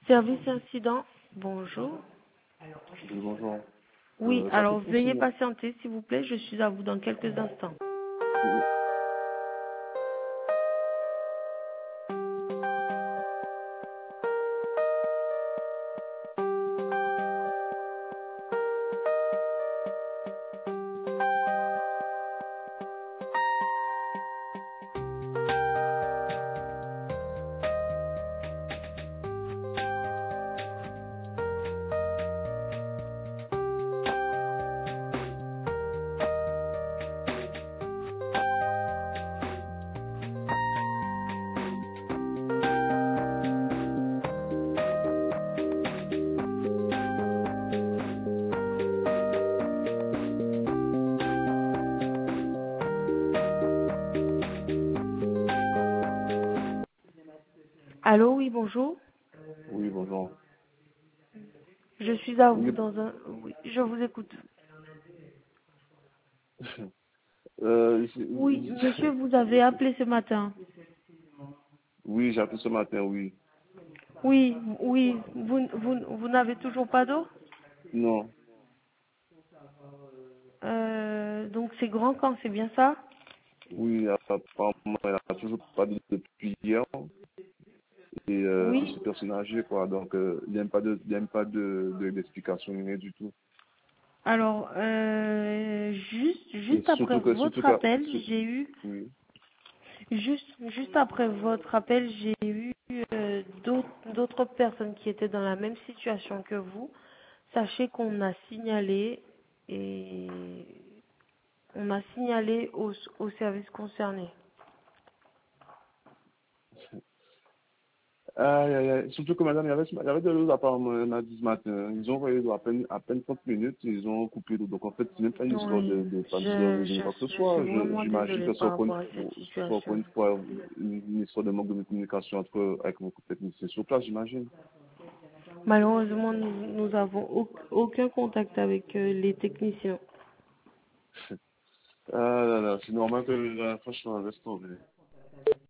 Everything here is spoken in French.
Service incident, bonjour. Oui, bonjour. Oui, J'appelle alors pour veuillez signer. patienter s'il vous plaît, je suis à vous dans quelques instants. Oui, Allô, oui, bonjour. oui, bonjour. Je suis à vous Oui, dans un... Oui, je vous écoute. Oui, monsieur, vous avez appelé ce matin. oui, j'ai appelé ce matin, oui. Oui, oui, vous n'avez toujours pas d'eau. Non, Donc c'est grand quand, c'est bien ça? oui, apparemment, elle n'a toujours pas dit depuis hier. Et Oui. c'est personne âgée, quoi. Donc, il n'y a même pas d'explication, rien du tout. Alors, Et juste après surtout votre que, appel, j'ai eu oui. juste après votre appel, j'ai eu d'autres personnes qui étaient dans la même situation que vous. Sachez qu'on a signalé et on a signalé au service concerné. Aïe, aïe, aïe. Surtout que madame, il y avait de l'eau apparemment lundi ce matin. Ils ont envoyé l'eau à peine 30 minutes, ils ont coupé l'eau. Donc en fait, c'est même pas une histoire Oui, de panne d'origine ou quoi que ce je suis soit. vraiment J'imagine désolée que c'est par encore rapport à cette encore situation. une fois une histoire de manque de communication avec vos techniciens sur place, j'imagine. Malheureusement, nous avons aucun contact avec les techniciens. Ah là là, c'est normal que, franchement, laisse tomber.